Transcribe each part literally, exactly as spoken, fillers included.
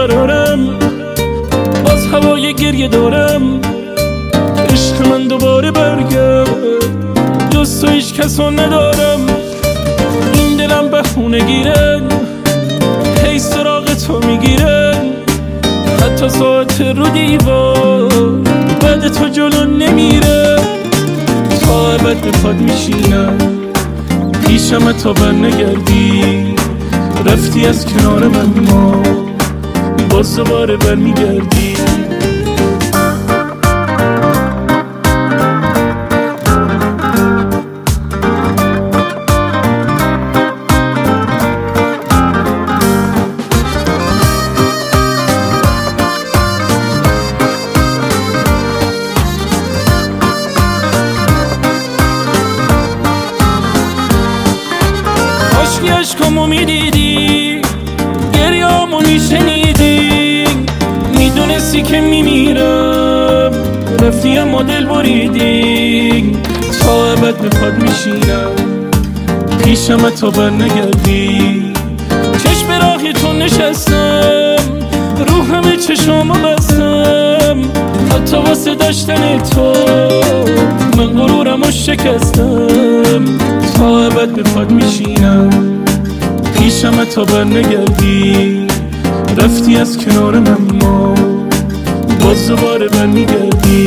بیقرارم، باز هوای گریه دارم. عشق من دوباره برگرد، جز تو هیچ کسو ندارم. این دلم بهونه گیرن، هی سراغ تو میگیرن. حتی ساعت رو دیوار بعد تو جلو نمیره. تا ابد به پاد میشینم پیشم تا بر نگردی. رفتی از کنار من ما باز دوباره بر میگردی. عشقمو میدیدی، گریامو میشنیدی، میدونستی که میمیرم. رفتی اما دل بریدی. تا ابد به پاد میشینم پیشم تا بر نگردی. چشم راهی تو نشستم، رو همه چشامو بستم. حتی واسه داشتن تو من غرورمو شکستم. تا ابد به پاد میشینم پیشم تا بر نگردی. رفتی از کنار من ما باز دوباره بر میگردی.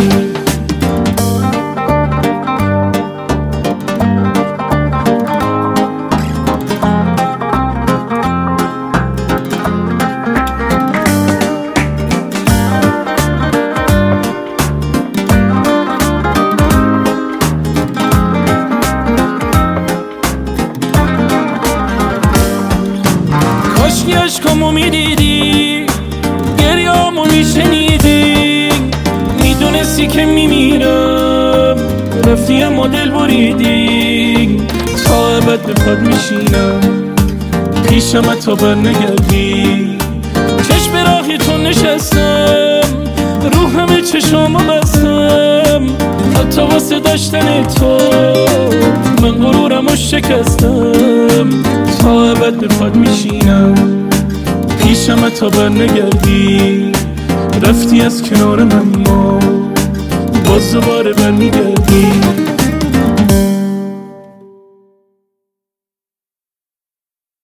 کاشکی عشقمو میدیدی، گریامو میشنیدی، میدونستی که میمیرم. رفتی اما دل بریدی. تا ابد به پاد میشینم پیشم تا بر نگردی. چشم راهی تو نشستم، رو همه چشامو بستم. حتی واسه داشتن تو من غرورمو شکستم. تا ابد به پاد میشینم پیشم تا بر نگردی. رفتی از کنار من ما باز دوباره بر میگردی.